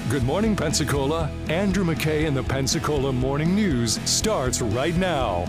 Good morning, Pensacola. Andrew McKay and the Pensacola Morning News starts right now.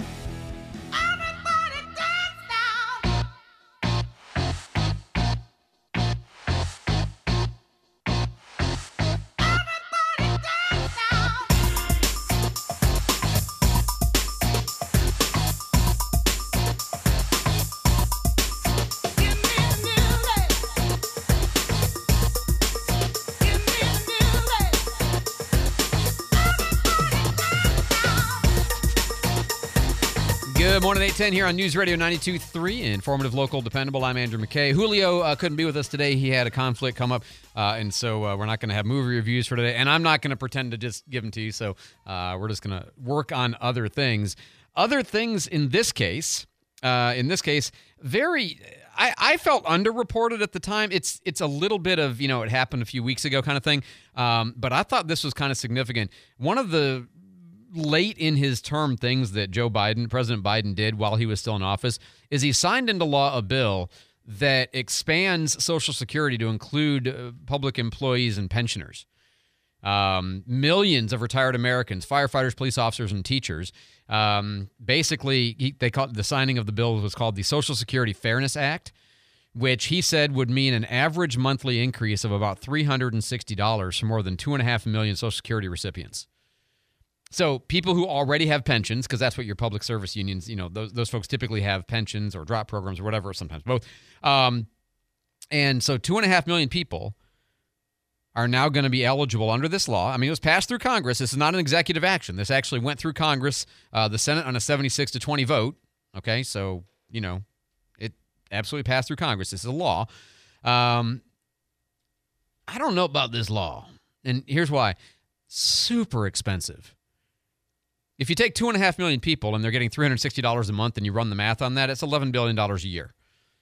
Good morning, 810 here on News Radio 92.3, informative, local, dependable. I'm Andrew McKay. Julio couldn't be with us today. He had a conflict come up, and so we're not going to have movie reviews for today, and I'm not going to pretend to just give them to you, so we're just going to work on other things. Other things in this case, very... I felt underreported at the time. It's a little bit of, it happened a few weeks ago kind of thing, but I thought this was kind of significant. One of the late in his term things that President Biden did while he was still in office is he signed into law a bill that expands Social Security to include public employees and pensioners. Millions of retired Americans, firefighters, police officers, and teachers. Basically, they called the signing of the bill was called the Social Security Fairness Act, which he said would mean an average monthly increase of about $360 for more than 2.5 million Social Security recipients. So people who already have pensions, because that's what your public service unions, those folks typically have pensions or drop programs or whatever, sometimes both. And so 2.5 million people are now going to be eligible under this law. I mean, it was passed through Congress. This is not an executive action. This actually went through Congress, the Senate on a 76-20 vote. Okay, so, it absolutely passed through Congress. This is a law. I don't know about this law, and here's why. Super expensive. If you take 2.5 million people and they're getting $360 a month and you run the math on that, it's $11 billion a year.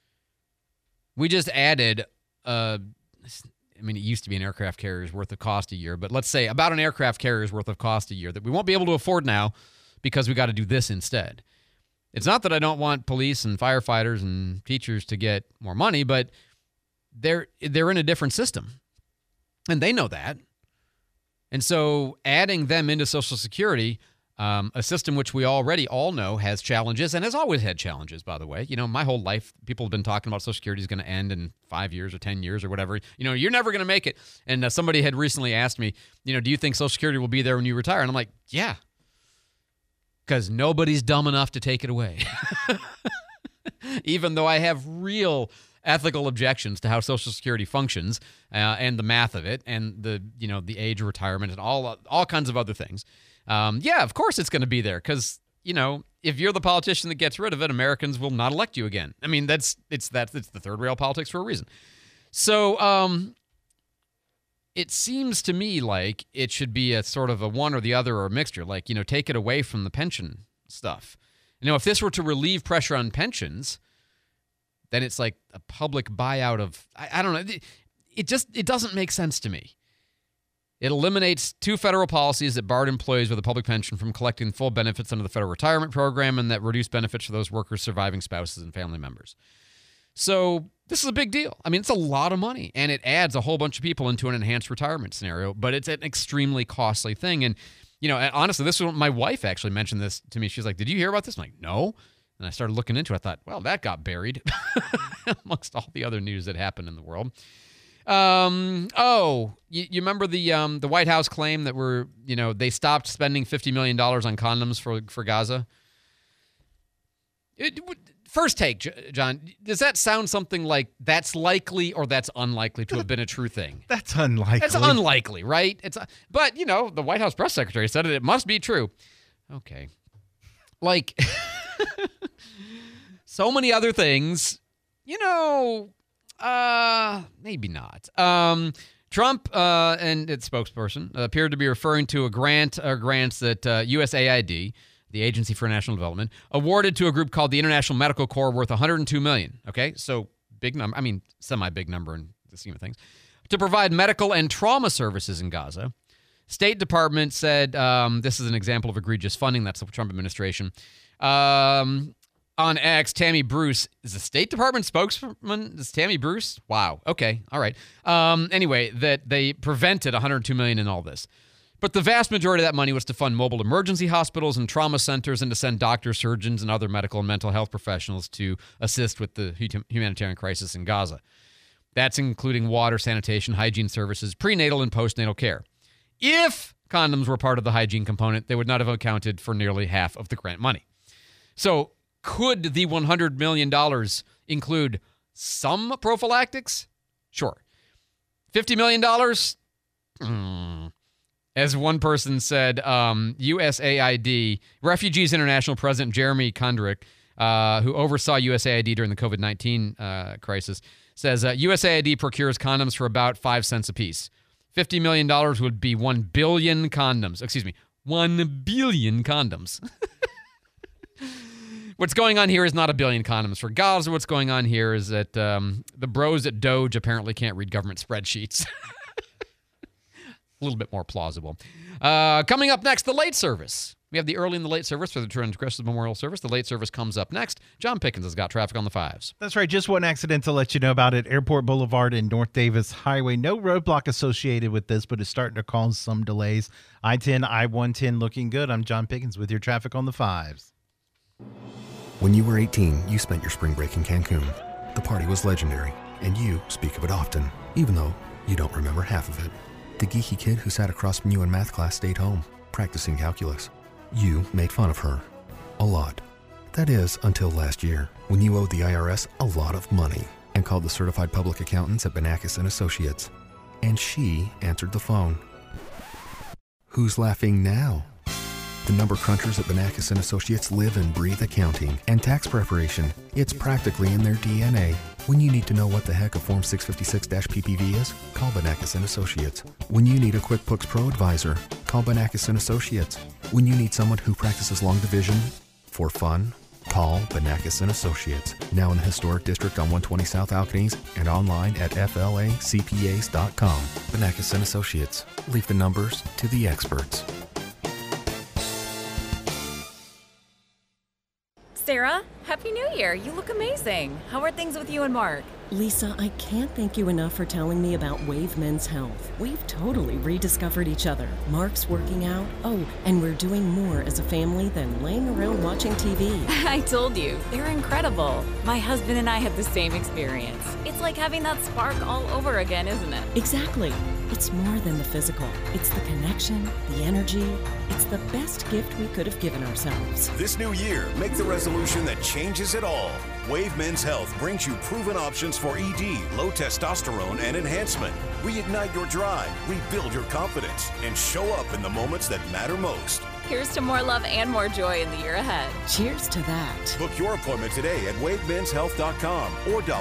We just added, it used to be an aircraft carrier's worth of cost a year, but let's say about an aircraft carrier's worth of cost a year that we won't be able to afford now because we got to do this instead. It's not that I don't want police and firefighters and teachers to get more money, but they're in a different system, and they know that. And so adding them into Social Security, a system which we already all know has challenges and has always had challenges, by the way. My whole life, people have been talking about Social Security is going to end in 5 years or 10 years or whatever. You're never going to make it. And somebody had recently asked me, do you think Social Security will be there when you retire? And I'm like, yeah, because nobody's dumb enough to take it away. Even though I have real ethical objections to how Social Security functions and the math of it and the age of retirement and all kinds of other things. Yeah, of course it's going to be there because, if you're the politician that gets rid of it, Americans will not elect you again. I mean, it's the third rail politics for a reason. So it seems to me like it should be a sort of a one or the other or a mixture, like, take it away from the pension stuff. If this were to relieve pressure on pensions, then it's like a public buyout of, I don't know. It doesn't make sense to me. It eliminates two federal policies that barred employees with a public pension from collecting full benefits under the federal retirement program and that reduced benefits for those workers' surviving spouses and family members. So this is a big deal. I mean, it's a lot of money, and it adds a whole bunch of people into an enhanced retirement scenario, but it's an extremely costly thing. And, honestly, this was my wife actually mentioned this to me. She's like, did you hear about this? I'm like, no. And I started looking into it. I thought, well, that got buried amongst all the other news that happened in the world. You remember the White House claim that they stopped spending $50 million on condoms for Gaza? First take, John, does that sound something like that's likely or that's unlikely to have been a true thing? That's unlikely. That's unlikely, right? But the White House press secretary said it must be true. Okay. Like, so many other things, maybe not. Trump and its spokesperson appeared to be referring to a grants that USAID, the Agency for National Development, awarded to a group called the International Medical Corps worth $102 million. Okay, so big number. I mean, semi-big number in the scheme of things. To provide medical and trauma services in Gaza. State Department said this is an example of egregious funding. That's the Trump administration. On X, Tammy Bruce is the State Department spokesman. Is Tammy Bruce? Wow. Okay. All right. Anyway, that they prevented $102 million in all this. But the vast majority of that money was to fund mobile emergency hospitals and trauma centers and to send doctors, surgeons, and other medical and mental health professionals to assist with the humanitarian crisis in Gaza. That's including water, sanitation, hygiene services, prenatal and postnatal care. If condoms were part of the hygiene component, they would not have accounted for nearly half of the grant money. So could the $100 million include some prophylactics? Sure. $50 million? As one person said, USAID, Refugees International President Jeremy Kondrik, who oversaw USAID during the COVID-19 crisis, says USAID procures condoms for about 5 cents apiece. $50 million would be 1 billion condoms. Excuse me, 1 billion condoms. What's going on here is not a billion condoms for Gaza. What's going on here is that the bros at Doge apparently can't read government spreadsheets. A little bit more plausible. Coming up next, the late service. We have the early and the late service for the Transgressors Memorial Service. The late service comes up next. John Pickens has got traffic on the 5s. That's right. Just one accident to let you know about it. Airport Boulevard and North Davis Highway. No roadblock associated with this, but it's starting to cause some delays. I-10, I-110 looking good. I'm John Pickens with your traffic on the 5s. When you were 18, you spent your spring break in Cancun. The party was legendary, and you speak of it often, even though you don't remember half of it. The geeky kid who sat across from you in math class stayed home, practicing calculus. You made fun of her. A lot. That is, until last year, when you owed the IRS a lot of money and called the certified public accountants at Banakis & Associates. And she answered the phone. Who's laughing now? The number crunchers at Banakis & Associates live and breathe accounting and tax preparation. It's practically in their DNA. When you need to know what the heck a Form 656-PPV is, call Banakis & Associates. When you need a QuickBooks Pro advisor, call Banakis & Associates. When you need someone who practices long division for fun, call Banakis & Associates. Now in the historic district on 120 South Alcanese and online at flacpas.com. Banakis & Associates. Leave the numbers to the experts. Sarah, Happy New Year. You look amazing. How are things with you and Mark? Lisa, I can't thank you enough for telling me about Wave Men's Health. We've totally rediscovered each other. Mark's working out. Oh, and we're doing more as a family than laying around watching TV. I told you, they're incredible. My husband and I had the same experience. It's like having that spark all over again, isn't it? Exactly. It's more than the physical. It's the connection, the energy. It's the best gift we could have given ourselves. This new year, make the resolution that changes it all. Wave Men's Health brings you proven options for ED, low testosterone, and enhancement. Reignite your drive, rebuild your confidence, and show up in the moments that matter most. Here's to more love and more joy in the year ahead. Cheers to that. Book your appointment today at wavemenshealth.com or dial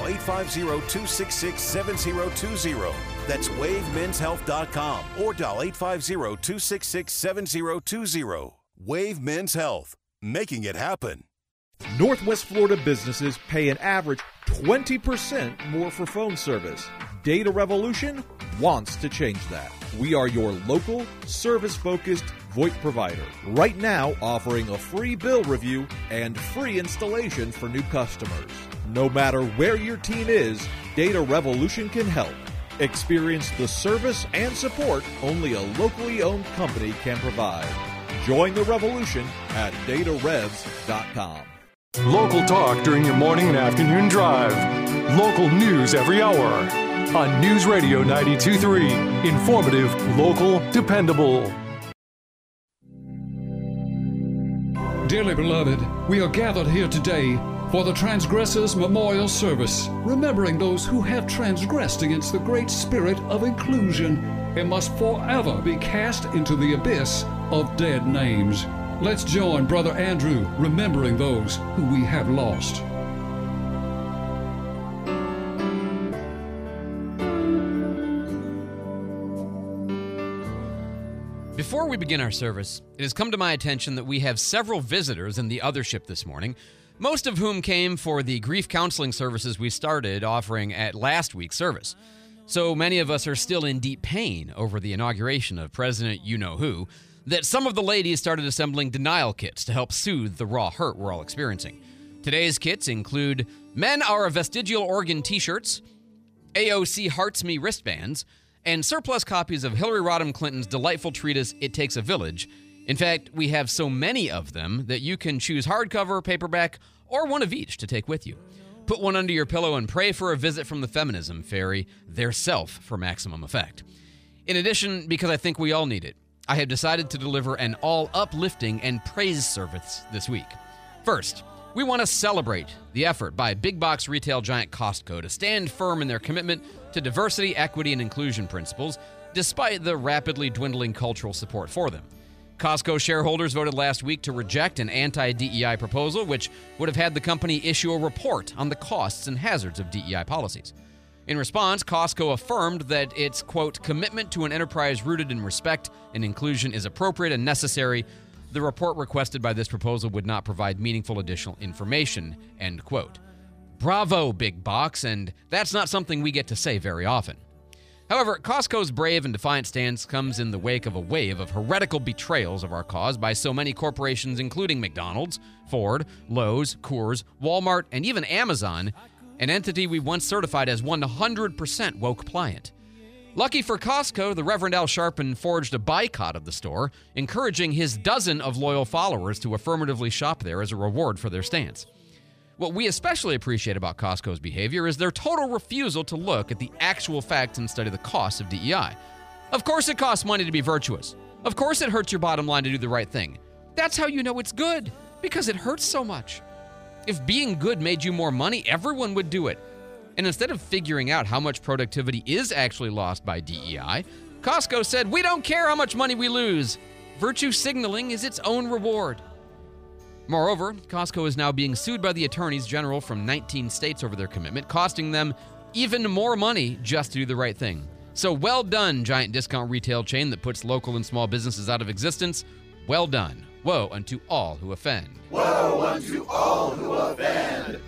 850-266-7020. That's wavemenshealth.com or dial 850-266-7020. Wave Men's Health, making it happen. Northwest Florida businesses pay an average 20% more for phone service. Data Revolution wants to change that. We are your local, service-focused VoIP provider. Right now, offering a free bill review and free installation for new customers. No matter where your team is, Data Revolution can help. Experience the service and support only a locally owned company can provide. Join the revolution at datarevs.com. Local talk during your morning and afternoon drive. Local news every hour. On News Radio 92.3. Informative, local, dependable. Dearly beloved, we are gathered here today for the Transgressors Memorial Service, remembering those who have transgressed against the great spirit of inclusion and must forever be cast into the abyss of dead names. Let's join Brother Andrew remembering those who we have lost. Before we begin our service, it has come to my attention that we have several visitors in the other ship this morning, most of whom came for the grief counseling services we started offering at last week's service. So many of us are still in deep pain over the inauguration of President You-Know-Who that some of the ladies started assembling denial kits to help soothe the raw hurt we're all experiencing. Today's kits include Men Are a Vestigial Organ t-shirts, AOC Hearts Me wristbands, and surplus copies of Hillary Rodham Clinton's delightful treatise, It Takes a Village. In fact, we have so many of them that you can choose hardcover, paperback, or one of each to take with you. Put one under your pillow and pray for a visit from the feminism fairy, their self, for maximum effect. In addition, because I think we all need it, I have decided to deliver an all-uplifting and praise service this week. First, we want to celebrate the effort by big box retail giant Costco to stand firm in their commitment to diversity, equity, and inclusion principles, despite the rapidly dwindling cultural support for them. Costco shareholders voted last week to reject an anti-DEI proposal, which would have had the company issue a report on the costs and hazards of DEI policies. In response, Costco affirmed that its, quote, commitment to an enterprise rooted in respect and inclusion is appropriate and necessary. The report requested by this proposal would not provide meaningful additional information, end quote. Bravo, big box, and that's not something we get to say very often. However, Costco's brave and defiant stance comes in the wake of a wave of heretical betrayals of our cause by so many corporations, including McDonald's, Ford, Lowe's, Coors, Walmart, and even Amazon, an entity we once certified as 100% woke-pliant. Lucky for Costco, the Reverend Al Sharpton forged a boycott of the store, encouraging his dozen of loyal followers to affirmatively shop there as a reward for their stance. What we especially appreciate about Costco's behavior is their total refusal to look at the actual facts and study the costs of DEI. Of course it costs money to be virtuous. Of course it hurts your bottom line to do the right thing. That's how you know it's good, because it hurts so much. If being good made you more money, everyone would do it. And instead of figuring out how much productivity is actually lost by DEI, Costco said, we don't care how much money we lose. Virtue signaling is its own reward. Moreover, Costco is now being sued by the attorneys general from 19 states over their commitment, costing them even more money just to do the right thing. So well done, giant discount retail chain that puts local and small businesses out of existence. Well done. Woe unto all who offend. Woe unto all who offend.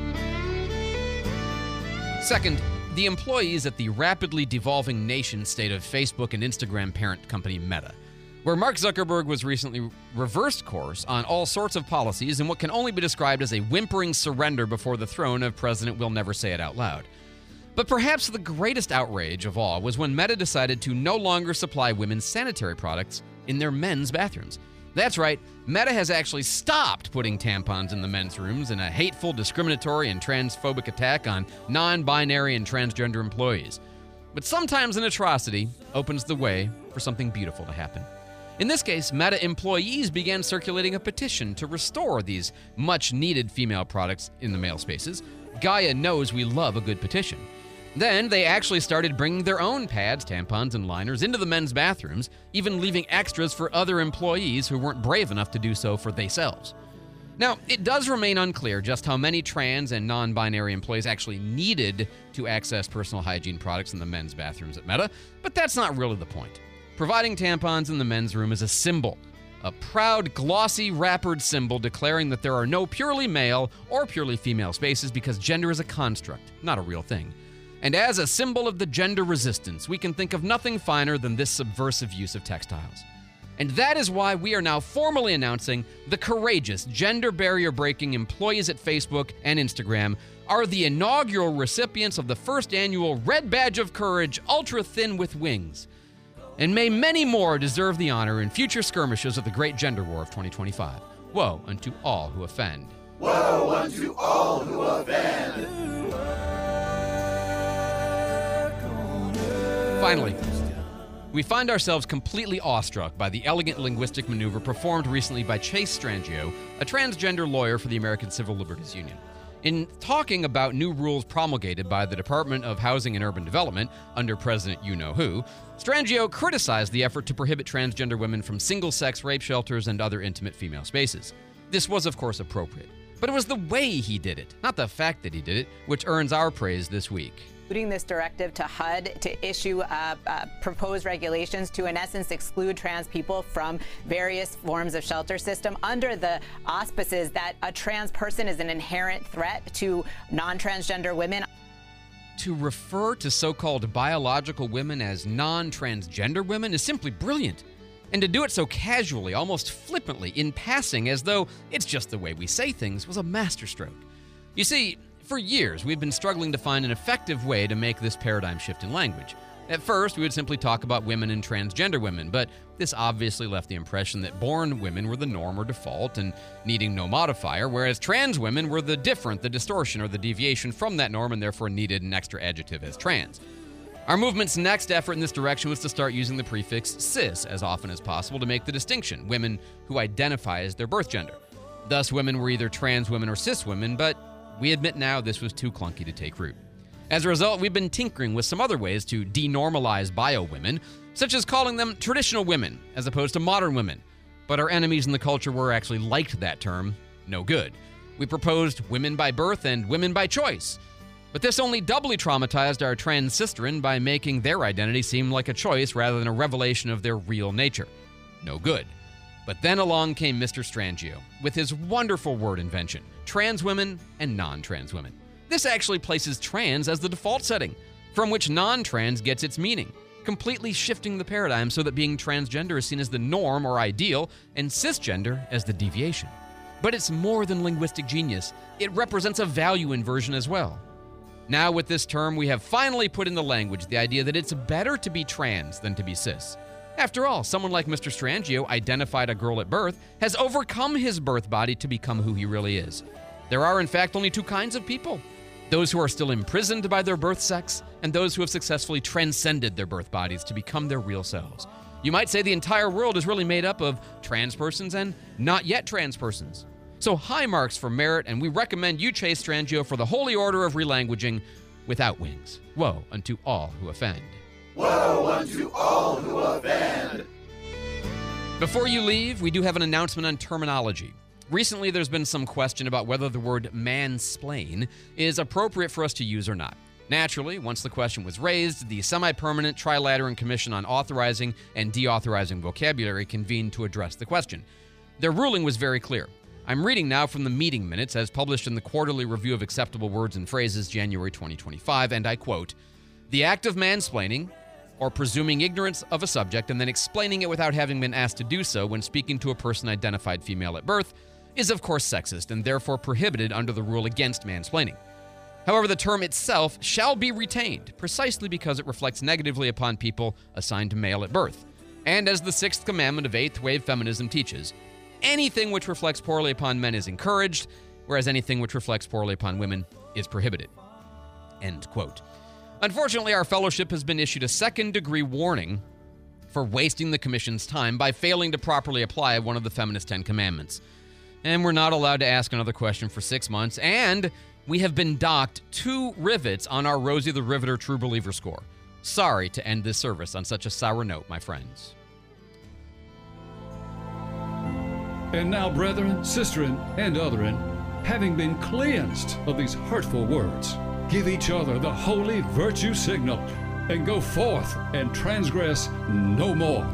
Second, the employees at the rapidly devolving nation-state of Facebook and Instagram parent company Meta, where Mark Zuckerberg was recently reversed course on all sorts of policies in what can only be described as a whimpering surrender before the throne of President Will Never Say It Out Loud. But perhaps the greatest outrage of all was when Meta decided to no longer supply women's sanitary products in their men's bathrooms. That's right, Meta has actually stopped putting tampons in the men's rooms in a hateful, discriminatory, and transphobic attack on non-binary and transgender employees. But sometimes an atrocity opens the way for something beautiful to happen. In this case, Meta employees began circulating a petition to restore these much-needed female products in the male spaces. Gaia knows we love a good petition. Then they actually started bringing their own pads, tampons, and liners into the men's bathrooms, even leaving extras for other employees who weren't brave enough to do so for themselves. Now, it does remain unclear just how many trans and non-binary employees actually needed to access personal hygiene products in the men's bathrooms at Meta, but that's not really the point. Providing tampons in the men's room is a symbol, a proud, glossy, wrappered symbol declaring that there are no purely male or purely female spaces because gender is a construct, not a real thing. And as a symbol of the gender resistance, we can think of nothing finer than this subversive use of textiles. And that is why we are now formally announcing the courageous, gender barrier-breaking employees at Facebook and Instagram are the inaugural recipients of the first annual Red Badge of Courage Ultra Thin with Wings. And may many more deserve the honor in future skirmishes of the great gender war of 2025. Woe unto all who offend. Woe unto all who offend. Finally, we find ourselves completely awestruck by the elegant linguistic maneuver performed recently by Chase Strangio, a transgender lawyer for the American Civil Liberties Union. In talking about new rules promulgated by the Department of Housing and Urban Development under President You-Know-Who, Strangio criticized the effort to prohibit transgender women from single-sex rape shelters and other intimate female spaces. This was, of course, appropriate. But it was the way he did it, not the fact that he did it, which earns our praise this week. Including this directive to HUD to issue proposed regulations to, in essence, exclude trans people from various forms of shelter system under the auspices that a trans person is an inherent threat to non-transgender women. To refer to so-called biological women as non-transgender women is simply brilliant. And to do it so casually, almost flippantly, in passing, as though it's just the way we say things, was a masterstroke. You see, for years, we've been struggling to find an effective way to make this paradigm shift in language. At first, we would simply talk about women and transgender women, but this obviously left the impression that born women were the norm or default and needing no modifier, whereas trans women were the different, the distortion or the deviation from that norm and therefore needed an extra adjective as trans. Our movement's next effort in this direction was to start using the prefix cis as often as possible to make the distinction, women who identify as their birth gender. Thus, women were either trans women or cis women, but we admit now this was too clunky to take root. As a result, we've been tinkering with some other ways to denormalize bio-women, such as calling them traditional women as opposed to modern women. But our enemies in the culture war actually liked that term. No good. We proposed women by birth and women by choice. But this only doubly traumatized our trans sisterin by making their identity seem like a choice rather than a revelation of their real nature. No good. But then along came Mr. Strangio with his wonderful word invention, trans women and non-trans women. This actually places trans as the default setting, from which non-trans gets its meaning, completely shifting the paradigm so that being transgender is seen as the norm or ideal and cisgender as the deviation. But it's more than linguistic genius. It represents a value inversion as well. Now with this term, we have finally put in the language the idea that it's better to be trans than to be cis. After all, someone like Mr. Strangio, identified a girl at birth, has overcome his birth body to become who he really is. There are in fact only two kinds of people: those who are still imprisoned by their birth sex, and those who have successfully transcended their birth bodies to become their real selves. You might say the entire world is really made up of trans persons and not yet trans persons. So high marks for merit, and we recommend you chase Strangio for the holy order of relanguaging without wings. Woe unto all who offend. Woe unto all who offend. Before you leave, we do have an announcement on terminology. Recently, there's been some question about whether the word mansplain is appropriate for us to use or not. Naturally, once the question was raised, the Semi-Permanent Trilateran Commission on Authorizing and Deauthorizing Vocabulary convened to address the question. Their ruling was very clear. I'm reading now from the meeting minutes as published in the Quarterly Review of Acceptable Words and Phrases, January 2025, and I quote, "The act of mansplaining, or presuming ignorance of a subject and then explaining it without having been asked to do so when speaking to a person identified female at birth, is of course sexist and therefore prohibited under the rule against mansplaining. However, the term itself shall be retained precisely because it reflects negatively upon people assigned male at birth. And as the sixth commandment of eighth wave feminism teaches, anything which reflects poorly upon men is encouraged, whereas anything which reflects poorly upon women is prohibited." End quote. Unfortunately, our fellowship has been issued a second-degree warning for wasting the commission's time by failing to properly apply one of the feminist 10 commandments. And we're not allowed to ask another question for 6 months, and we have been docked 2 rivets on our Rosie the Riveter True Believer score. Sorry to end this service on such a sour note, my friends. And now, brethren, sisterin, and otherin, having been cleansed of these hurtful words, give each other the holy virtue signal, and go forth and transgress no more.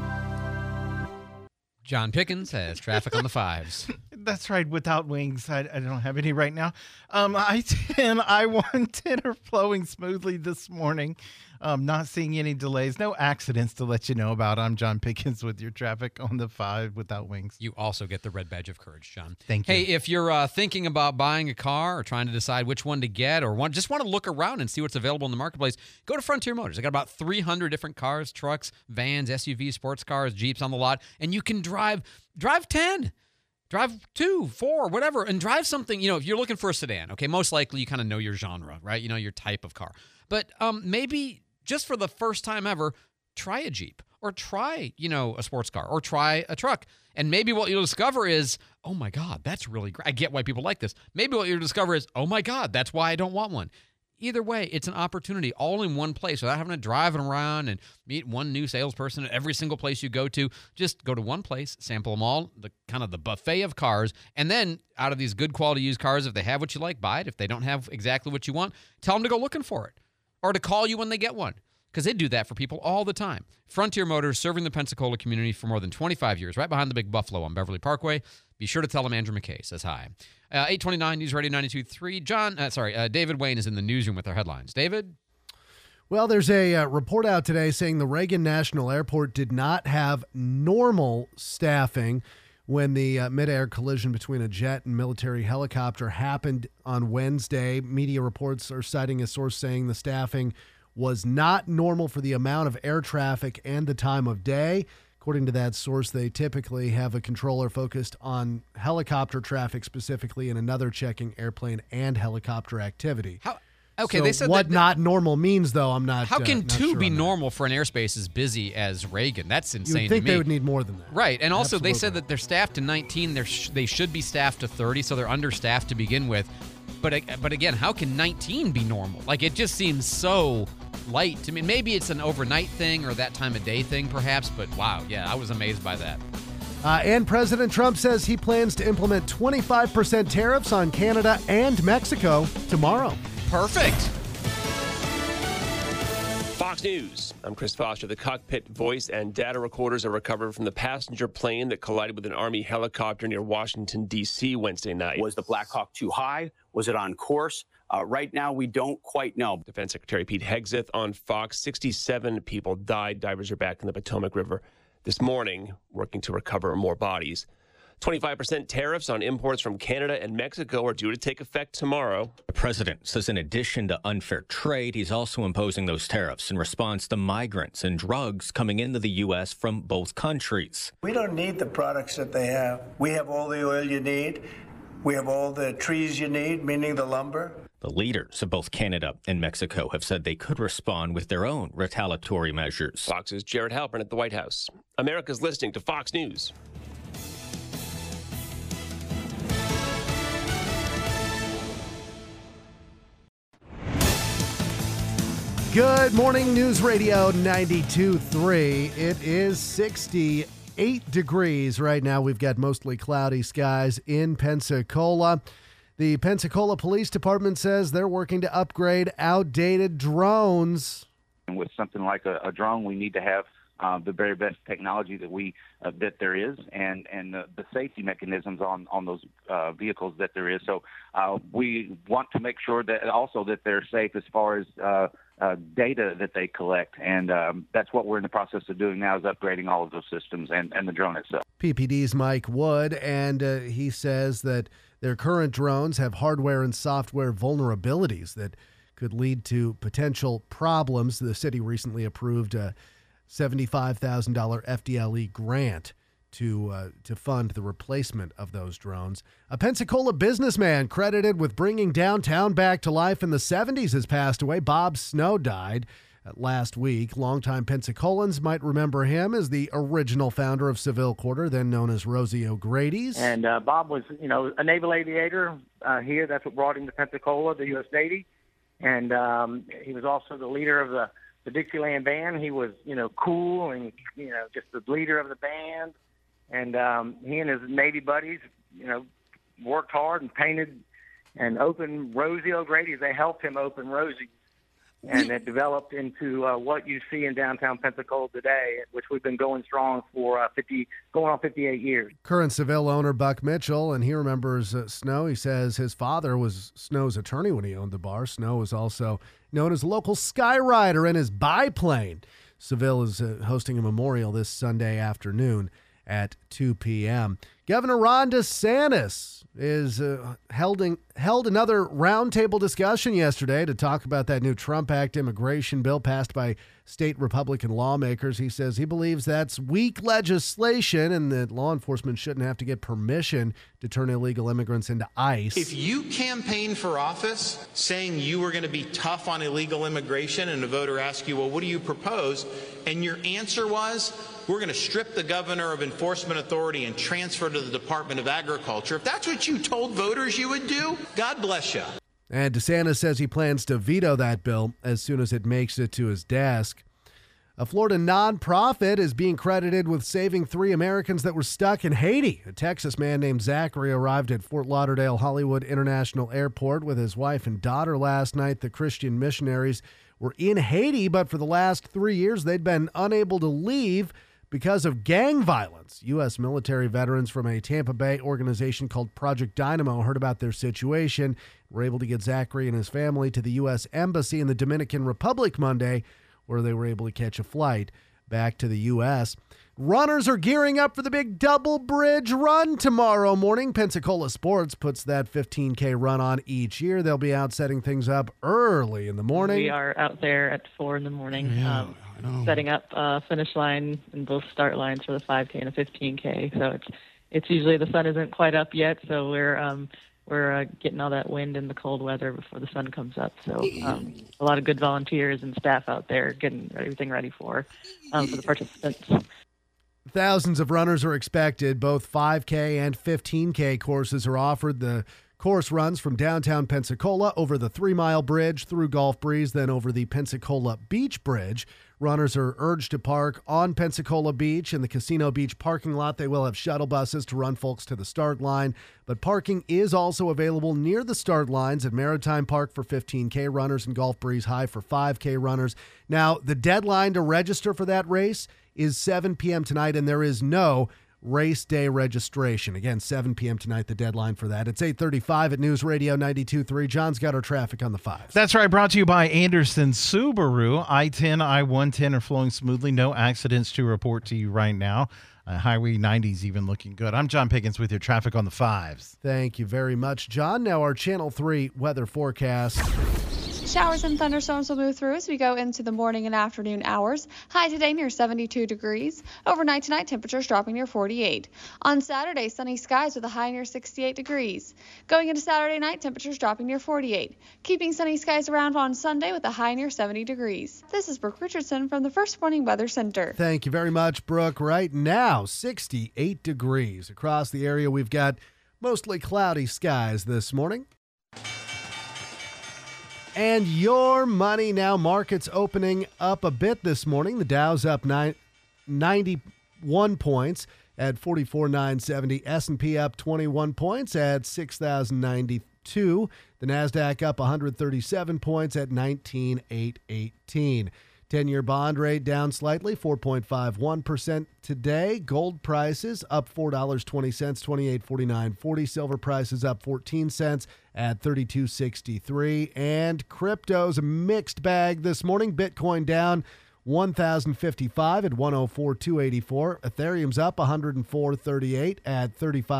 John Pickens has traffic on the 5s. That's right, without wings. I don't have any right now. I-10, I-110 are flowing smoothly this morning. Not seeing any delays. No accidents to let you know about. I'm John Pickens with your traffic on the 5 without wings. You also get the red badge of courage, John. Thank you. Hey, if you're thinking about buying a car or trying to decide which one to get or just want to look around and see what's available in the marketplace, go to Frontier Motors. They got about 300 different cars, trucks, vans, SUVs, sports cars, Jeeps on the lot, and you can drive 10. Drive 2, 4, whatever, and drive something, if you're looking for a sedan, okay, most likely you kind of know your genre, right? You know your type of car. But maybe just for the first time ever, try a Jeep or try, a sports car or try a truck. And maybe what you'll discover is, oh my God, that's really great. I get why people like this. Maybe what you'll discover is, oh my God, that's why I don't want one. Either way, it's an opportunity all in one place without having to drive around and meet one new salesperson at every single place you go to. Just go to one place, sample them all, the buffet of cars, and then out of these good quality used cars, if they have what you like, buy it. If they don't have exactly what you want, tell them to go looking for it or to call you when they get one, because they do that for people all the time. Frontier Motors, serving the Pensacola community for more than 25 years, right behind the Big Buffalo on Beverly Parkway. Be sure to tell them Andrew McKay says hi. 829 News Radio 92.3. David Wayne is in the newsroom with our headlines. David? Well, there's a report out today saying the Reagan National Airport did not have normal staffing when the mid-air collision between a jet and military helicopter happened on Wednesday. Media reports are citing a source saying the staffing was not normal for the amount of air traffic and the time of day. According to that source, they typically have a controller focused on helicopter traffic specifically and another checking airplane and helicopter activity. Okay, so they said what not normal means, though, I'm not. How can not two sure be on that. normal for an airspace as busy as Reagan? That's insane. You would think to me. they would need more than that, right? And also, Absolutely. they said that they're staffed to 19. They should be staffed to 30, so they're understaffed to begin with. But again, how can 19 be normal? Like, it just seems so light to me. Maybe it's an overnight thing or that time of day thing, perhaps. But wow, yeah, I was amazed by that. And President Trump says he plans to implement 25% tariffs on Canada and Mexico tomorrow. Perfect. Fox News. I'm Chris Foster. The cockpit voice and data recorders are recovered from the passenger plane that collided with an Army helicopter near Washington, D.C. Wednesday night. Was the Black Hawk too high? Was it on course? Right now, we don't quite know. Defense Secretary Pete Hegseth on Fox. 67 people died. Divers are back in the Potomac River this morning, working to recover more bodies. 25% tariffs on imports from Canada and Mexico are due to take effect tomorrow. The president says in addition to unfair trade, he's also imposing those tariffs in response to migrants and drugs coming into the U.S. from both countries. We don't need the products that they have. We have all the oil you need. We have all the trees you need, meaning the lumber. The leaders of both Canada and Mexico have said they could respond with their own retaliatory measures. Fox's Jared Halpern at the White House. America's listening to Fox News. Good morning, News Radio 92.3. It is 68 degrees right now. We've got mostly cloudy skies in Pensacola. The Pensacola Police Department says they're working to upgrade outdated drones. And with something like a drone, we need to have the very best technology that there is, and the safety mechanisms on those vehicles that there is. So we want to make sure that also that they're safe as far as data that they collect, and that's what we're in the process of doing now, is upgrading all of those systems and the drone itself. PPD's Mike Wood, and he says that their current drones have hardware and software vulnerabilities that could lead to potential problems. The city recently approved a $75,000 FDLE grant to fund the replacement of those drones. A Pensacola businessman credited with bringing downtown back to life in the 70s has passed away. Bob Snow died last week. Longtime Pensacolans might remember him as the original founder of Seville Quarter, then known as Rosie O'Grady's. And Bob was, a naval aviator here. That's what brought him to Pensacola, the U.S. Navy. And he was also the leader of the Dixieland band. He was, cool and, just the leader of the band. And he and his Navy buddies, worked hard and painted and opened Rosie O'Grady's. They helped him open Rosie's. And it developed into what you see in downtown Pensacola today, which we've been going strong for 58 years. Current Seville owner Buck Mitchell, and he remembers Snow. He says his father was Snow's attorney when he owned the bar. Snow was also known as local skyrider in his biplane. Seville is hosting a memorial this Sunday afternoon at 2 p.m. Governor Ron DeSantis is held another roundtable discussion yesterday to talk about that new Trump Act immigration bill passed by state Republican lawmakers. He says he believes that's weak legislation and that law enforcement shouldn't have to get permission to turn illegal immigrants into ICE. If you campaign for office saying you were going to be tough on illegal immigration and a voter asks you, well, what do you propose? And your answer was, we're going to strip the governor of enforcement authority and transfer to the Department of Agriculture. If that's what you told voters you would do, God bless you. And DeSantis says he plans to veto that bill as soon as it makes it to his desk. A Florida nonprofit is being credited with saving 3 Americans that were stuck in Haiti. A Texas man named Zachary arrived at Fort Lauderdale Hollywood International Airport with his wife and daughter last night. The Christian missionaries were in Haiti, but for the last 3 years they'd been unable to leave. because of gang violence. U.S. military veterans from a Tampa Bay organization called Project Dynamo heard about their situation. Were able to get Zachary and his family to the U.S. Embassy in the Dominican Republic Monday, where they were able to catch a flight back to the U.S. Runners are gearing up for the big Double Bridge Run tomorrow morning. Pensacola Sports puts that 15K run on each year. They'll be out setting things up early in the morning. We are out there at 4 in the morning, setting up finish line and both start lines for the 5K and the 15K. So it's usually the sun isn't quite up yet, so we're getting all that wind and the cold weather before the sun comes up. So a lot of good volunteers and staff out there getting everything ready for the participants. Thousands of runners are expected. Both 5K and 15K courses are offered. The course runs from downtown Pensacola over the 3 Mile Bridge through Gulf Breeze, then over the Pensacola Beach Bridge. Runners are urged to park on Pensacola Beach in the Casino Beach parking lot. They will have shuttle buses to run folks to the start line, but parking is also available near the start lines at Maritime Park for 15K runners and Gulf Breeze High for 5K runners. Now, the deadline to register for that race is 7 p.m. tonight, and there is no race day registration. Again, 7 p.m. tonight, the deadline for that. It's 8:35 at News Radio 92.3. John's got our traffic on the 5s. That's right. Brought to you by Anderson Subaru. I-10, I-110 are flowing smoothly. No accidents to report to you right now. Highway 90 is even looking good. I'm John Pickens with your traffic on the 5s. Thank you very much, John. Now our Channel 3 weather forecast. Showers and thunderstorms will move through as we go into the morning and afternoon hours. High today near 72 degrees. Overnight tonight, temperatures dropping near 48. On Saturday, sunny skies with a high near 68 degrees. Going into Saturday night, temperatures dropping near 48. Keeping sunny skies around on Sunday with a high near 70 degrees. This is Brooke Richardson from the First Warning Weather Center. Thank you very much, Brooke. Right now, 68 degrees. Across the area, we've got mostly cloudy skies this morning. And your money now. Markets opening up a bit this morning. The Dow's up 91 points at 44,970. S&P up 21 points at 6,092. The Nasdaq up 137 points at 19,818. 10-year bond rate down slightly, 4.51% today. Gold prices up $4.20, $28.49.40. Silver prices up 14 cents at $32.63. And crypto's a mixed bag this morning. Bitcoin down 1,055 at 104,284. Ethereum's up 104.38 at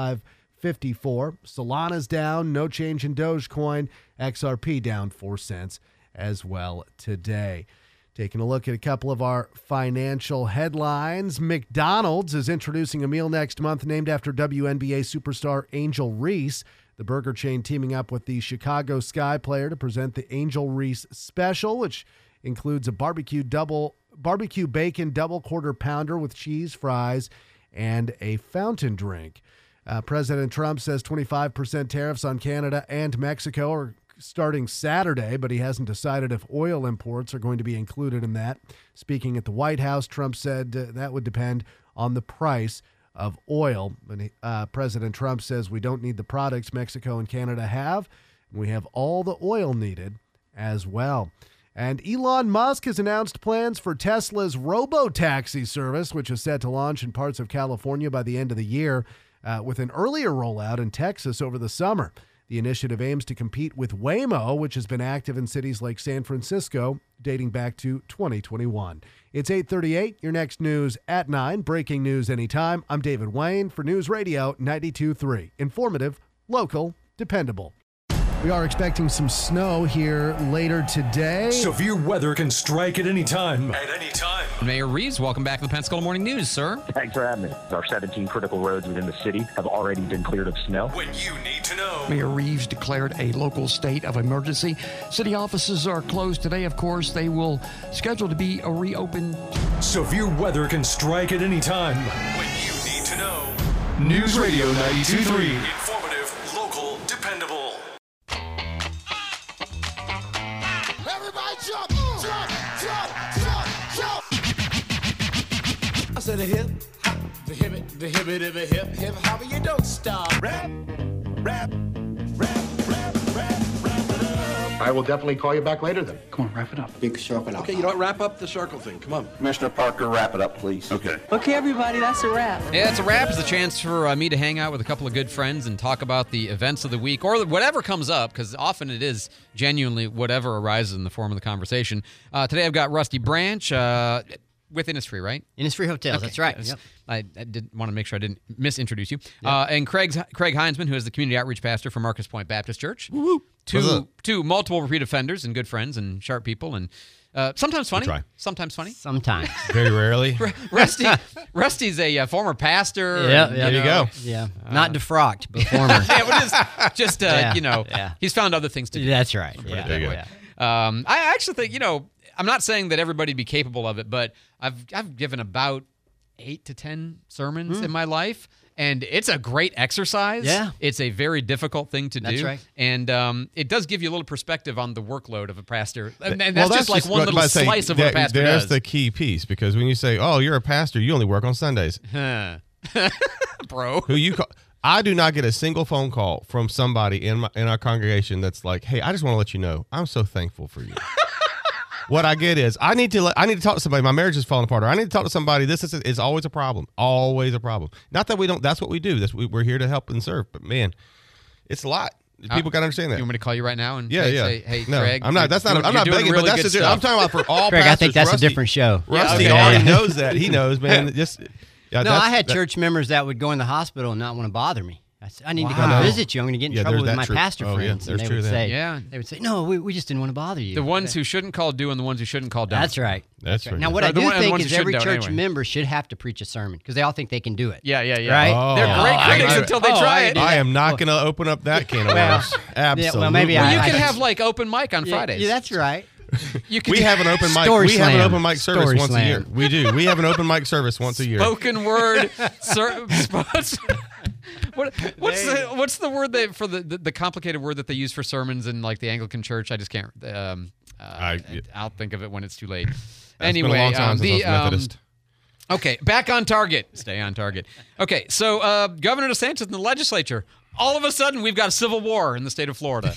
35.54. Solana's down, no change in Dogecoin. XRP down 4 cents as well today. Taking a look at a couple of our financial headlines. McDonald's is introducing a meal next month named after WNBA superstar Angel Reese. The burger chain teaming up with the Chicago Sky player to present the Angel Reese Special, which includes a barbecue bacon double quarter pounder with cheese, fries, and a fountain drink. President Trump says 25% tariffs on Canada and Mexico are starting Saturday, but he hasn't decided if oil imports are going to be included in that. Speaking at the White House, Trump said that would depend on the price of oil. And President Trump says we don't need the products Mexico and Canada have. We have all the oil needed as well. And Elon Musk has announced plans for Tesla's robo-taxi service, which is set to launch in parts of California by the end of the year, with an earlier rollout in Texas over the summer. The initiative aims to compete with Waymo, which has been active in cities like San Francisco dating back to 2021. It's 8:38. Your next news at 9. Breaking news anytime. I'm David Wayne for News Radio 92.3. Informative, local, dependable. We are expecting some snow here later today. Severe weather can strike at any time. At any time. Mayor Reeves, welcome back to the Pensacola Morning News, sir. Thanks for having me. Our 17 critical roads within the city have already been cleared of snow. When you need to know. Mayor Reeves declared a local state of emergency. City offices are closed today. Of course, they will schedule to be reopened. Severe weather can strike at any time. When you need to know. News Radio 92.3. Informative, local, dependable. Everybody jump, jump, jump, jump, jump. I said a hip, hop, the hip, hip, hop, you don't stop. Rap, rap, rap, rap, rap, rap it up. I I will definitely call you back later then. Come on, wrap it up. Big circle out. Okay, you know what? Wrap up the circle thing. Come on. Commissioner Parker, wrap it up, please. Okay. Okay, everybody, that's a wrap. Yeah, it's a wrap. It's a chance for me to hang out with a couple of good friends and talk about the events of the week or whatever comes up, because often it is genuinely whatever arises in the form of the conversation. Today I've got Rusty Branch with Innisfree, right? Innisfree Hotels, Okay. that's right. Yes. Yep. I did want to make sure I didn't misintroduce you. And Craig Heinzman, who is the community outreach pastor for Marcus Point Baptist Church. Woo-hoo. Two multiple repeat offenders and good friends and sharp people and sometimes funny. Sometimes funny. Sometimes. Very rarely. Rusty's a former pastor. Yeah, there you go. Yeah, not defrocked, but former. Yeah, but just he's found other things to do. That's right. There you go. I actually think, I'm not saying that everybody be capable of it, but I've given about 8 to 10 sermons in my life, and it's a great exercise. Yeah. It's a very difficult thing to do. That's right. And it does give you a little perspective on the workload of a pastor. And that's just like one little slice of what a pastor There's does. the key piece, because when you say, oh, you're a pastor, you only work on Sundays. Bro. Who you call? I do not get a single phone call from somebody in our congregation that's like, hey, I just want to let you know, I'm so thankful for you. What I get is I need to talk to somebody. My marriage is falling apart. Or I need to talk to somebody. This is always a problem. Always a problem. Not that we don't. That's what we do. We're here to help and serve. But man, it's a lot. People got to understand that. You want me to call you right now and say, hey, no, Craig? I'm not. That's not. I'm not begging. Really but that's good I'm talking about for all Craig, pastors. I think that's Rusty, a different show. Rusty already knows that. He knows, man. I had church members that would go in the hospital and not want to bother me. I need to come visit you. I'm going to get in trouble with my pastor friends. And they would say, no, we just didn't want to bother you. The ones who shouldn't call do and the ones who shouldn't call don't. That's right. That's right. Now, what I do think is every church member should have to preach a sermon because they all think they can do it. Yeah. Right? Oh, they're great critics until they try it. I am not going to open up that can of worms. Absolutely. Well, maybe you can have like open mic on Fridays. Yeah, that's right. We have an open mic. We have an open mic service once a year. We do. We have an open mic service once a year. Spoken word. What's the word for the complicated word that they use for sermons in like the Anglican Church? I just can't. I'll think of it when it's too late. Anyway, been a long time since I was Methodist. Okay, back on target. Stay on target. Okay, so Governor DeSantis in the legislature. All of a sudden, we've got a civil war in the state of Florida.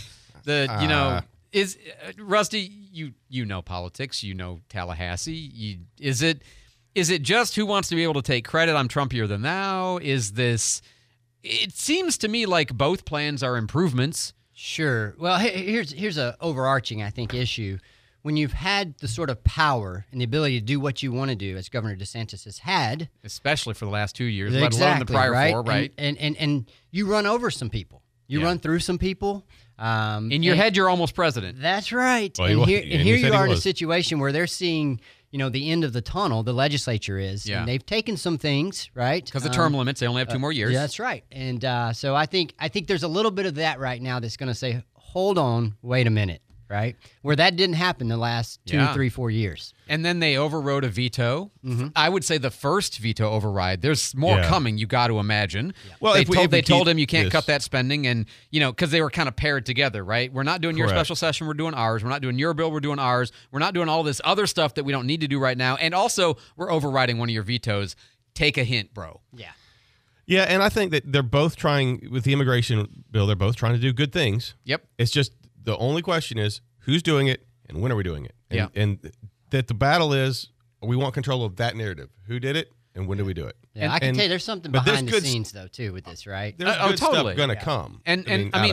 Is Rusty? You know politics. You know Tallahassee. Is it just who wants to be able to take credit? I'm Trumpier than thou. Is this? It seems to me like both plans are improvements. Sure. Well, here's a overarching, I think, issue. When you've had the sort of power and the ability to do what you want to do, as Governor DeSantis has had, especially for the last 2 years, let alone the prior 4, right? And you run over some people. You run through some people. In your head, you're almost president. That's right. Well, and here you are in a situation where they're seeing, the end of the tunnel. The legislature is, and they've taken some things, right? Because the term limits, they only have 2 more years. Yeah, that's right. And so I think there's a little bit of that right now that's going to say, hold on, wait a minute. Right? Where that didn't happen the last 2, 3, 4 years. And then they overrode a veto. Mm-hmm. I would say the first veto override. There's more coming, you got to imagine. Yeah. Well, they told him you can't cut that spending, and, because they were kind of paired together, right? We're not doing your special session, we're doing ours. We're not doing your bill, we're doing ours. We're not doing all this other stuff that we don't need to do right now. And also, we're overriding one of your vetoes. Take a hint, bro. Yeah. Yeah, and I think that they're both trying, with the immigration bill, they're both trying to do good things. Yep. It's just the only question is, who's doing it and when are we doing it? And that the battle is, we want control of that narrative. Who did it and when do we do it? Yeah, I can tell you there's something behind the scenes, though, too, with this, right? There's good stuff going to come. And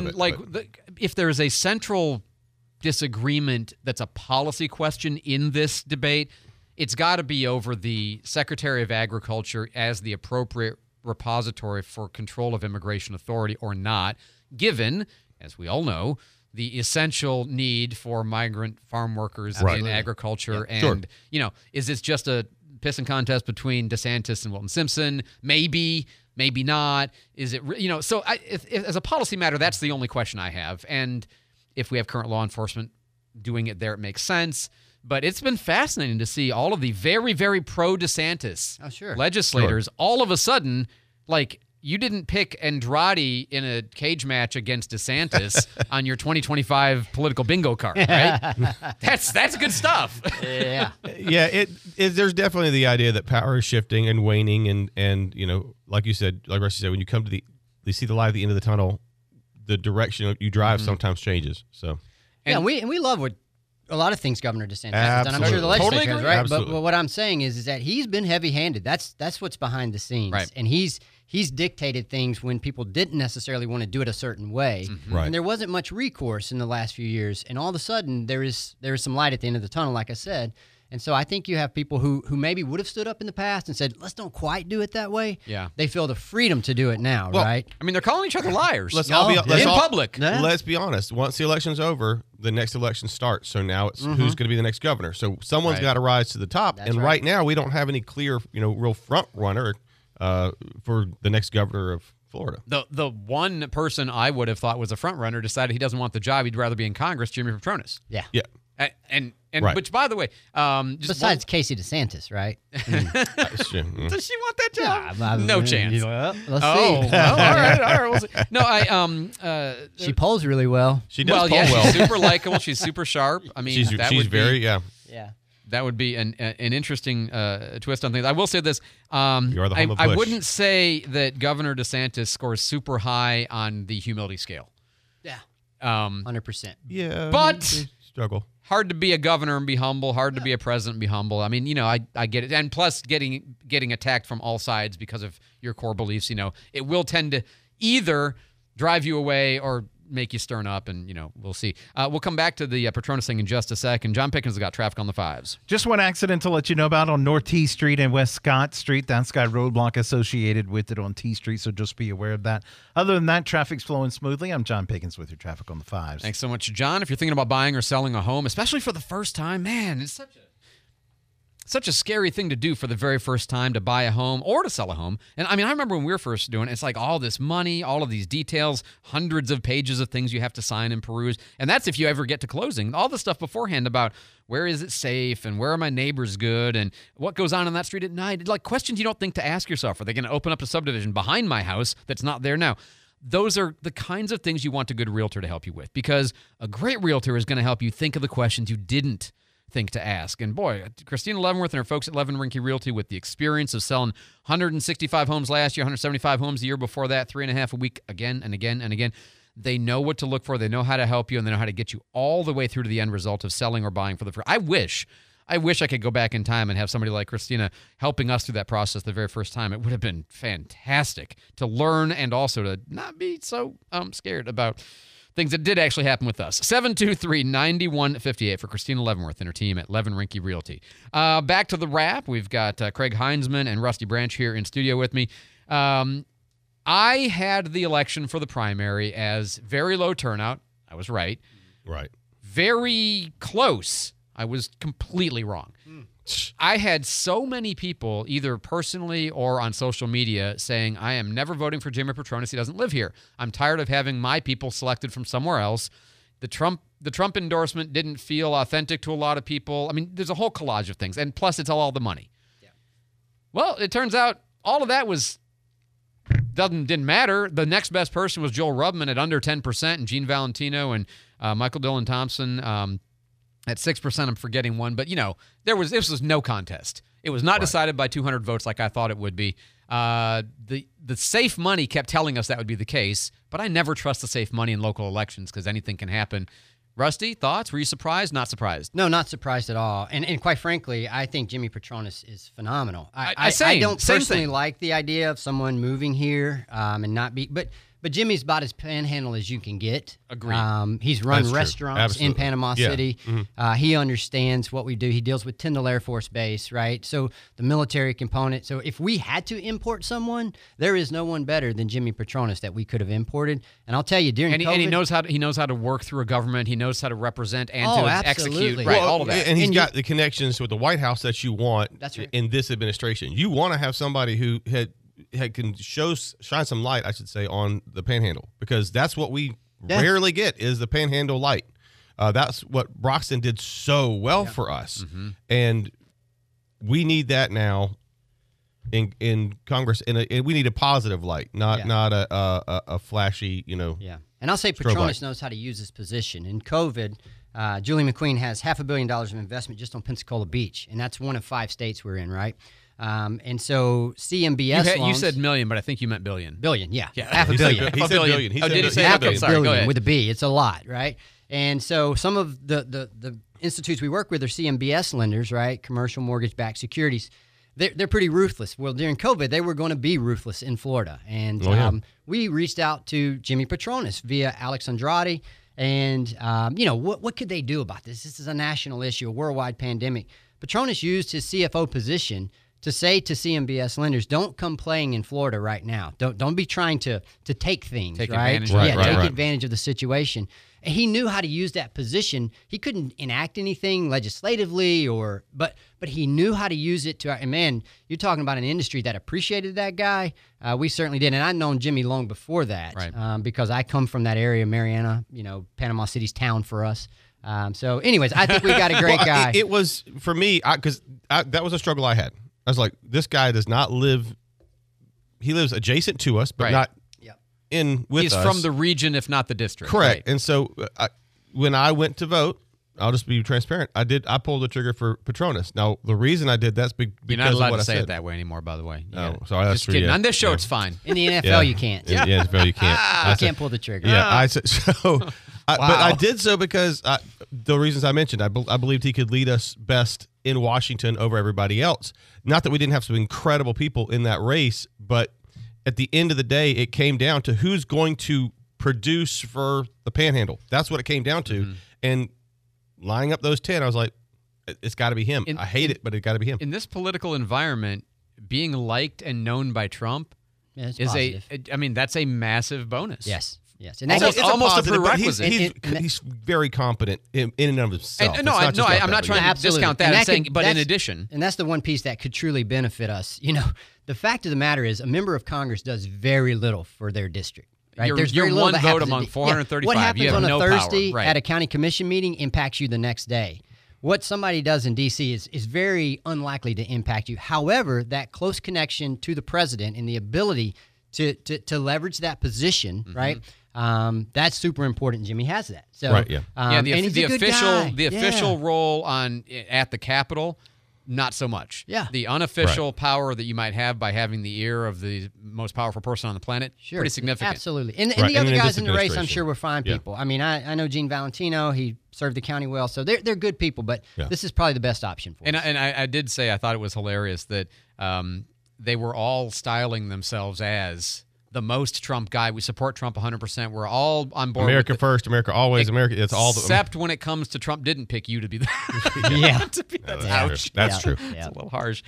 if there is a central disagreement that's a policy question in this debate, it's got to be over the Secretary of Agriculture as the appropriate repository for control of immigration authority or not, given, as we all know, the essential need for migrant farm workers in agriculture. Yeah. And, is this just a pissing contest between DeSantis and Wilton Simpson? Maybe not. Is it, so if as a policy matter, that's the only question I have. And if we have current law enforcement doing it there, it makes sense. But it's been fascinating to see all of the very, very pro-DeSantis legislators all of a sudden, like, you didn't pick Andrade in a cage match against DeSantis on your 2025 political bingo card, right? That's good stuff. Yeah. Yeah, there's definitely the idea that power is shifting and waning, and like you said, like Rusty said, when you see the light at the end of the tunnel, the direction you drive sometimes changes. So. And we love what a lot of things Governor DeSantis has done. I'm sure the legislature has, right? Absolutely. But what I'm saying is that he's been heavy-handed. That's what's behind the scenes. Right. And he's dictated things when people didn't necessarily want to do it a certain way. Right. And there wasn't much recourse in the last few years. And all of a sudden, there is some light at the end of the tunnel, like I said. And so I think you have people who maybe would have stood up in the past and said, let's don't quite do it that way. Yeah. They feel the freedom to do it now, Well, right? I mean, they're calling each other liars. Let's all be in public. Yeah. Let's be honest. Once the election's over, the next election starts. So now it's who's going to be the next governor. So someone's Right. got to rise to the top. That's and right. right now we don't have any clear, real front runner for the next governor of Florida. The one person I would have thought was a front runner decided he doesn't want the job. He'd rather be in Congress, Jimmy Petronis. Yeah. Yeah. And Right. which, by the way, just Besides Casey DeSantis, right? That's true. does she want that job? Yeah, no chance. Well, let's Oh, see. well, all right, we'll see. No, She polls really well. She does poll yeah, well. she's super likable. She's super sharp. I mean, she's very Yeah. That would be an interesting twist on things. I will say this. You are the home of I Bush. wouldn't say that Governor DeSantis scores super high on the humility scale. Yeah. 100%. Yeah. But they struggle. hard to be a governor and be humble. Hard to be a president and be humble. I mean, I get it. And plus, getting attacked from all sides because of your core beliefs, it will tend to either drive you away or make you stern up, and we'll see. We'll come back to the Petronis thing in just a second. John Pickens has got traffic on the 5s. Just one accident to let you know about on North T Street and West Scott Street. That's got roadblock associated with it on T Street, so just be aware of that. Other than that, traffic's flowing smoothly. I'm John Pickens with your traffic on the 5s. Thanks so much, John. If you're thinking about buying or selling a home, especially for the first time, man, it's such a scary thing to do for the very first time, to buy a home or to sell a home. And I mean, I remember when we were first doing it, it's like all this money, all of these details, hundreds of pages of things you have to sign and peruse. And that's if you ever get to closing. All the stuff beforehand about where is it safe and where are my neighbors good and what goes on that street at night. Like questions you don't think to ask yourself. Are they going to open up a subdivision behind my house that's not there now? Those are the kinds of things you want a good realtor to help you with, because a great realtor is going to help you think of the questions you didn't think to ask. And boy, Christina Leavenworth and her folks at Levin Rinke Realty, with the experience of selling 165 homes last year, 175 homes the year before that, 3.5 a week, again and again and again, they know what to look for. They know how to help you, and they know how to get you all the way through to the end result of selling or buying for the first. I wish I could go back in time and have somebody like Christina helping us through that process the very first time. It would have been fantastic to learn and also to not be so scared about things that did actually happen with us. 723-9158 for Christina Leavenworth and her team at Levin Rinke Realty. Back to the wrap. We've got Craig Heinzman and Rusty Branch here in studio with me. I had the election for the primary as very low turnout. I was right. Right. Very close. I was completely wrong. I had so many people, either personally or on social media, saying, I am never voting for Jimmy Petronis. He doesn't live here. I'm tired of having my people selected from somewhere else. The Trump endorsement didn't feel authentic to a lot of people. I mean, there's a whole collage of things. And plus, it's all the money. Yeah. Well, it turns out all of that didn't matter. The next best person was Joel Rubman at under 10%, and Gene Valentino and Michael Dillon Thompson at 6%. I'm forgetting one, but this was no contest. It was not decided by 200 votes like I thought it would be. The safe money kept telling us that would be the case, but I never trust the safe money in local elections because anything can happen. Rusty, thoughts? Were you surprised? Not surprised? No, not surprised at all. And quite frankly, I think Jimmy Petronis is phenomenal. I don't same personally thing. like the idea of someone moving here and not be, but Jimmy's about as panhandle as you can get. Agreed. He's run That's true. restaurants Absolutely. in Panama Yeah. City. Mhm. He understands what we do. He deals with Tyndall Air Force Base, right? So the military component. So if we had to import someone, there is no one better than Jimmy Petronis that we could have imported. And I'll tell you, during And COVID, he knows how to work through a government. He knows how to represent and to execute. absolutely. Right, Well, all of that. And he's got the connections with the White House that you want That's right. in this administration. You want to have somebody who can shine some light, I should say, on the Panhandle, because that's what we rarely get is the Panhandle light. That's what Broxton did so well for us, and we need that now in Congress. And we need a positive light, not a flashy, Yeah. And I'll say strobe Petronis light. knows how to use his position. In COVID, Julie McQueen has $500 million of investment just on Pensacola Beach, and that's one of 5 states we're in, right? And so CMBS You loans, said million, but I think you meant billion. billion, yeah. Yeah. Half a He billion. said billion. He Oh, said did he say half okay, a sorry, go billion ahead. with a B. It's a lot, right? And so some of the institutes we work with are CMBS lenders, right? Commercial mortgage-backed securities. They're pretty ruthless. Well, during COVID, they were going to be ruthless in Florida. And we reached out to Jimmy Patronis via Alex Andrade. And, what could they do about this? This is a national issue, a worldwide pandemic. Patronis used his CFO position to say to CMBS lenders, don't come playing in Florida right now. Don't be trying to take things, Take right? advantage of it. Take advantage of the situation. And he knew how to use that position. He couldn't enact anything legislatively but he knew how to use it to, and man, you're talking about an industry that appreciated that guy. We certainly did. And I'd known Jimmy long before that, because I come from that area, Mariana, Panama City's town for us. So anyways, I think we got a great guy. It was, for me, because that was a struggle I had. I was like, this guy does not live, he lives adjacent to us, but not in with He's us. from the region, if not the district. Correct. Right. And so when I went to vote, I'll just be transparent. I pulled the trigger for Patronis. Now, the reason I did that's because You're not allowed of what to I say said. it that way anymore, by the way. Oh, sorry. That's Just true. kidding. Yeah. On this show, Yeah. it's fine. In the NFL, you can't. In the NFL, you can't. You can't pull the trigger. Yeah, but I did so because the reasons I mentioned. I believed he could lead us best in Washington over everybody else. Not that we didn't have some incredible people in that race, but at the end of the day, it came down to who's going to produce for the Panhandle. That's what it came down to. And lining up those 10, I was like, it's got to be him. I hate it, but it got to be him. In this political environment, being liked and known by Trump is positive. that's a massive bonus. Yes. And Almost, it's almost a positive, but prerequisite. He's very competent in and of himself. And, I'm not trying to discount that. I'm saying, but in addition. And that's the one piece that could truly benefit us. The fact of the matter is a member of Congress does very little for their district. Right? There's You're very little one that vote happens among 435. What happens you have on no a Thursday power. Right. at a county commission meeting impacts you the next day. What somebody does in D.C. is very unlikely to impact you. However, that close connection to the president and the ability to leverage that position, right? That's super important. Jimmy has that. So, right, yeah. And he's a good guy. The official role at the Capitol, not so much. Yeah. The unofficial power that you might have by having the ear of the most powerful person on the planet, pretty significant. Absolutely. And the other guys in the race, I'm sure, were fine people. I mean, I know Gene Valentino. He served the county well. So they're good people, but this is probably the best option for us. And I did say I thought it was hilarious that they were all styling themselves as the most Trump guy. We support Trump 100%. We're all on board. America first, America always, America. It's all. Except when it comes to Trump, didn't pick you to be the. That's true. It's a little harsh.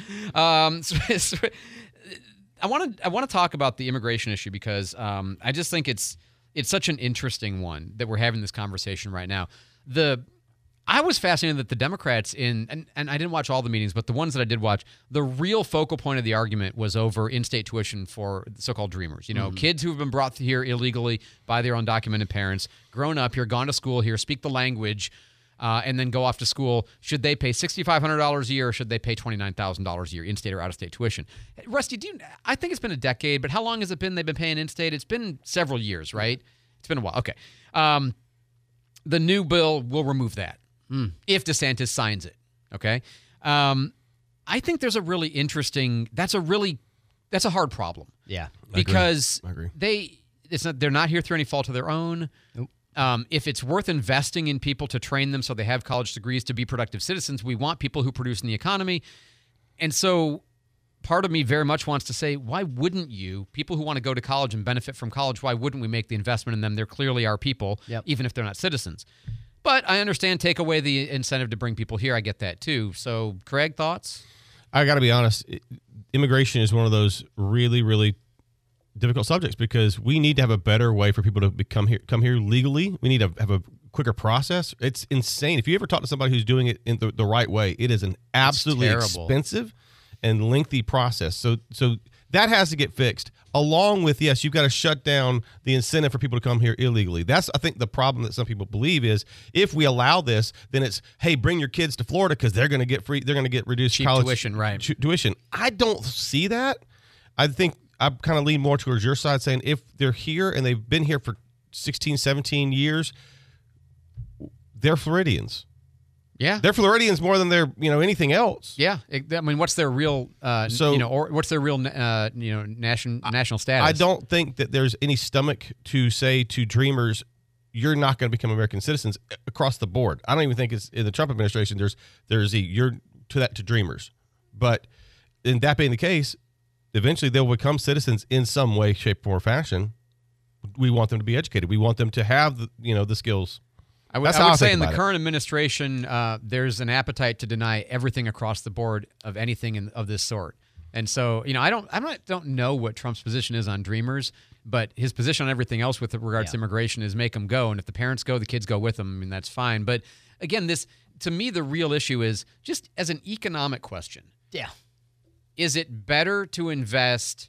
I want to talk about the immigration issue because I just think it's such an interesting one that we're having this conversation right now. I was fascinated that the Democrats and I didn't watch all the meetings, but the ones that I did watch, the real focal point of the argument was over in-state tuition for so-called dreamers. Kids who have been brought here illegally by their undocumented parents, grown up here, gone to school here, speak the language, and then go off to school. Should they pay $6,500 a year or should they pay $29,000 a year, in-state or out-of-state tuition? Rusty, I think it's been a decade, but how long has it been they've been paying in-state? It's been several years, right? It's been a while. Okay. The new bill will remove that. If DeSantis signs it, okay? I think there's a really interesting. That's a hard problem. Yeah, because I agree. They're not here through any fault of their own. Nope. If it's worth investing in people to train them so they have college degrees to be productive citizens, we want people who produce in the economy. And so part of me very much wants to say, why wouldn't you, people who want to go to college and benefit from college, why wouldn't we make the investment in them? They're clearly our people, even if they're not citizens. But I understand, take away the incentive to bring people here. I get that too. So, Craig, thoughts? I got to be honest. Immigration is one of those really, really difficult subjects because we need to have a better way for people to come here legally. We need to have a quicker process. It's insane. If you ever talk to somebody who's doing it in the right way, it is an absolutely expensive and lengthy process. So that has to get fixed. Along with, yes, you've got to shut down the incentive for people to come here illegally. That's, I think, the problem that some people believe is if we allow this, then it's, hey, bring your kids to Florida because they're going to get free. They're going to get reduced cheap college tuition, right? Tuition. I don't see that. I think I kind of lean more towards your side, saying if they're here and they've been here for 16, 17 years, they're Floridians. Yeah. They're Floridians more than they're, anything else. Yeah. I mean, what's their real, or what's their real, national status? I don't think that there's any stomach to say to Dreamers, you're not going to become American citizens across the board. I don't even think it's in the Trump administration. You're to that to Dreamers. But in that being the case, eventually they'll become citizens in some way, shape, or fashion. We want them to be educated. We want them to have the skills. I would say in the current administration, there's an appetite to deny everything across the board of anything of this sort. And so, I don't know what Trump's position is on Dreamers, but his position on everything else with regards to immigration is make them go. And if the parents go, the kids go with them. I mean, that's fine. But again, to me, the real issue is just as an economic question. Yeah. Is it better to invest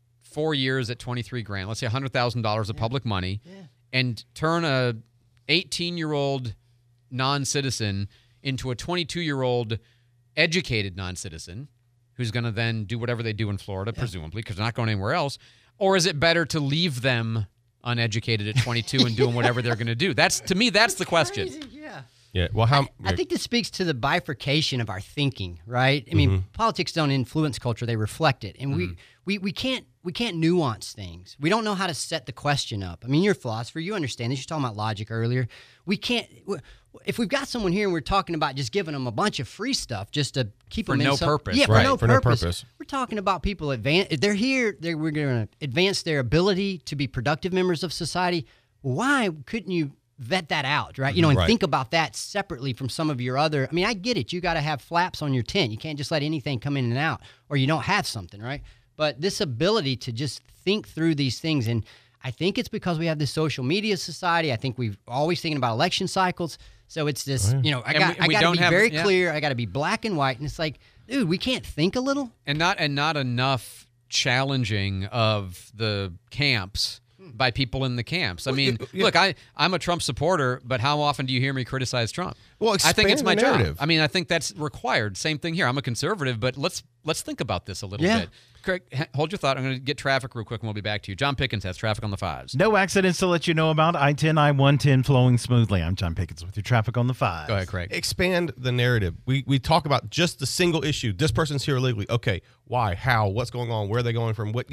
4 years at $23,000, let's say $100,000 of public money, and turn a 18-year-old non-citizen into a 22-year-old educated non-citizen who's going to then do whatever they do in Florida, presumably, because they're not going anywhere else? Or is it better to leave them uneducated at 22 and doing whatever they're going to do? To me, that's the question. Crazy, yeah. Yeah. Well, I think this speaks to the bifurcation of our thinking, right? I mean, politics don't influence culture; they reflect it, and we can't nuance things. We don't know how to set the question up. I mean, you're a philosopher; you understand this. You're talking about logic earlier. We can't. If we've got someone here and we're talking about just giving them a bunch of free stuff just to keep them in purpose, for no purpose. We're talking about people they're here. We're going to advance their ability to be productive members of society. Why couldn't you vet that out, right? And think about that separately from some of your other. I mean, I get it. You got to have flaps on your tent. You can't just let anything come in and out, or you don't have something, right? But this ability to just think through these things, and I think it's because we have this social media society. I think we're always thinking about election cycles. So it's this, I got to be very clear. I got to be black and white. And it's like, dude, we can't think a little? And not enough challenging of the camps by people in the camps. I mean, look, I'm a Trump supporter, but how often do you hear me criticize Trump? Well, I think it's my job. narrative. I mean, I think that's required. Same thing here. I'm a conservative, but let's think about this a little bit. Craig, hold your thought. I'm going to get traffic real quick, and we'll be back to you. John Pickens has traffic on the 5s. No accidents to let you know about. I-10, I-110 flowing smoothly. I'm John Pickens with your traffic on the 5s. Go ahead, Craig. Expand the narrative. We talk about just the single issue. This person's here illegally. Okay, why? How? What's going on? Where are they going from? What?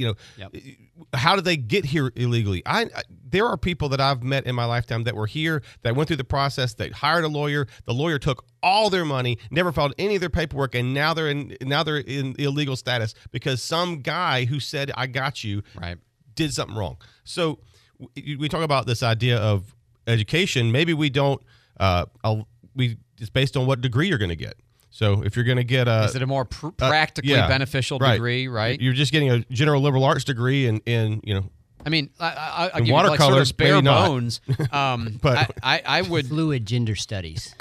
How did they get here illegally? There are people that I've met in my lifetime that were here, that went through the process, that hired a lawyer. The lawyer took all their money, never filed any of their paperwork, and now they're in illegal status because some guy who said I got you did something wrong. So we talk about this idea of education. Maybe we don't. It's based on what degree you're going to get. So if you're going to get is it a more practically beneficial degree? Right. You're just getting a general liberal arts degree in I mean, I'll give watercolor, you bare bones. But I would fluid gender studies.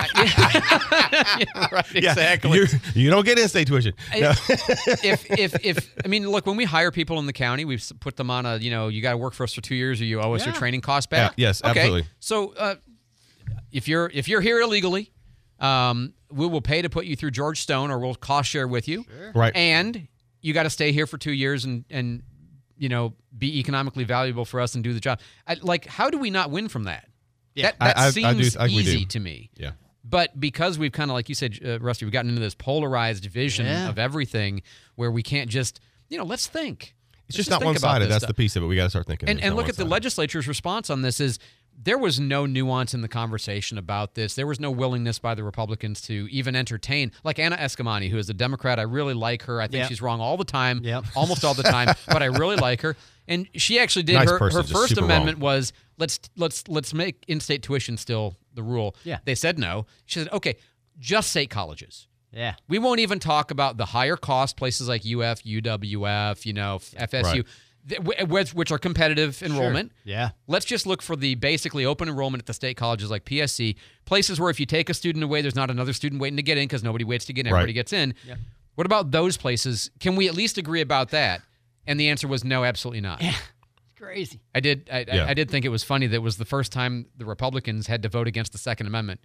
Exactly. You don't get in-state tuition. No. If I mean, look, when we hire people in the county, we put them on you got to work for us for 2 years, or you owe us your training costs back. Yes, absolutely. So if you're here illegally, we will pay to put you through George Stone, or we'll cost share with you. Sure. Right. And you got to stay here for 2 years and be economically valuable for us and do the job. How do we not win from that? Yeah. That seems easy to me. Yeah. But because we've kind of, like you said, Rusty, we've gotten into this polarized vision of everything where we can't just, let's think. It's just not one-sided. That's the piece of it. We got to start thinking. And look at the legislature's response on this is there was no nuance in the conversation about this. There was no willingness by the Republicans to even entertain. Like Anna Eskamani, who is a Democrat, I really like her. I think she's wrong all the time, almost all the time, but I really like her. And she actually did her first amendment was let's make in-state tuition still the rule. Yeah. They said no. She said, okay, just state colleges. Yeah. We won't even talk about the higher cost places like UF, UWF, FSU. Which are competitive enrollment. Sure. Yeah. Let's just look for the basically open enrollment at the state colleges like PSC, places where if you take a student away, there's not another student waiting to get in because nobody waits to get in, everybody gets in. Yep. What about those places? Can we at least agree about that? And the answer was no, absolutely not. Yeah. It's crazy. I did think it was funny that it was the first time the Republicans had to vote against the Second Amendment.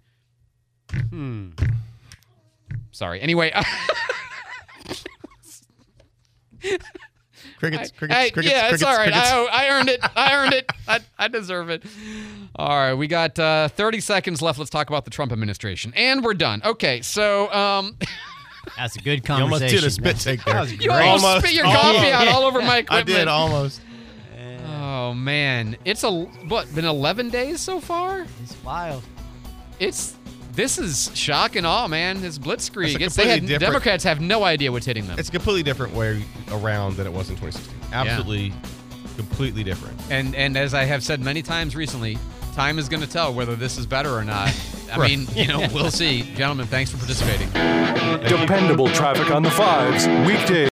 Sorry. Anyway. Crickets. Yeah, it's all right. I earned it. I deserve it. All right, we got 30 seconds left. Let's talk about the Trump administration, and we're done. Okay, so that's a good You almost conversation. did a spit take there. you almost spit your coffee out all over my I equipment. did almost. Oh man, it's been 11 days so far? It's wild. This is shock and awe, man. This blitzkrieg. It's a completely different- Democrats have no idea what's hitting them. It's a completely different way around than it was in 2016. Absolutely, completely different. And as I have said many times recently, time is going to tell whether this is better or not. I Right. mean, we'll see. Gentlemen, thanks for participating. Dependable traffic on the 5s, weekdays.